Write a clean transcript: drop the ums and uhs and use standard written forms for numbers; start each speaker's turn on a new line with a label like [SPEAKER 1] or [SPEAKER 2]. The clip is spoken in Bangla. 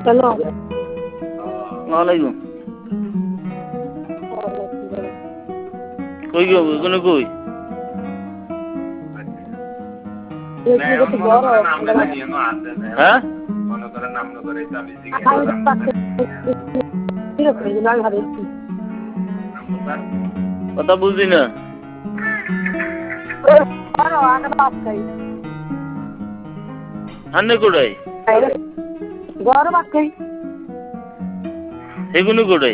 [SPEAKER 1] হ্যালো
[SPEAKER 2] ওয়ালাইকুম কই গো কোন কই হ্যাঁ কথা বুঝি না হান্নে কোড়াই
[SPEAKER 1] গরম আজকে
[SPEAKER 2] এগুলো কোড়াই